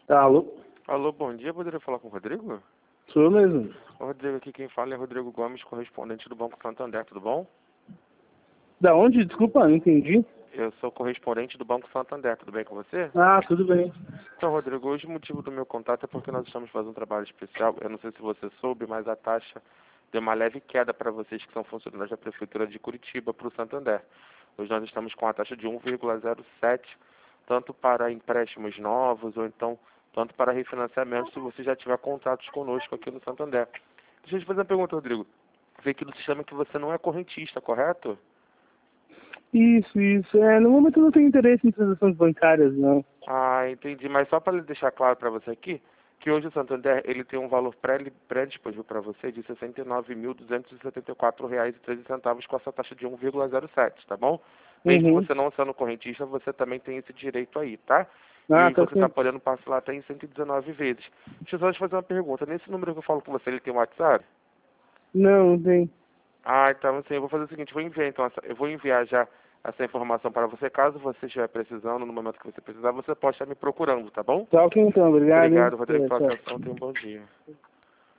Alô? Alô, bom dia. Poderia falar com o Rodrigo? Sou eu mesmo. O Rodrigo, aqui quem fala é Rodrigo Gomes, correspondente do Banco Santander, tudo bom? Da onde? Desculpa, não entendi. Eu sou correspondente do Banco Santander, tudo bem com você? Ah, tudo bem. Então, Rodrigo, hoje o motivo do meu contato é porque nós estamos fazendo um trabalho especial. Eu não sei se você soube, mas a taxa deu uma leve queda para vocês que são funcionários da Prefeitura de Curitiba para o Santander. Hoje nós estamos com a taxa de 1,07, tanto para empréstimos novos ou então tanto para refinanciamento, se você já tiver contratos conosco aqui no Santander. Deixa eu te fazer uma pergunta, Rodrigo. Vi aqui no sistema que você não é correntista, correto? Isso. No momento eu não tenho interesse em transações bancárias, não. Ah, entendi. Mas só para deixar claro para você aqui, que hoje o Santander ele tem um valor pré-disponível para você de R$ 69.274,13 com essa taxa de 1,07, tá bom? Mesmo Uhum. você não sendo correntista, você também tem esse direito aí, tá? Ah, E tá você está certo. podendo parcelar até em 119 vezes. Deixa eu só te fazer uma pergunta. Nesse número que eu falo com você, ele tem WhatsApp? Não tem. Ah, então assim, eu vou fazer o seguinte, eu vou enviar já essa informação para você, caso você estiver precisando, no momento que você precisar, você pode estar me procurando, tá bom? Tá ok então, obrigado, hein? Obrigado, Rodrigo, pela Tchau. atenção, tenha um bom dia.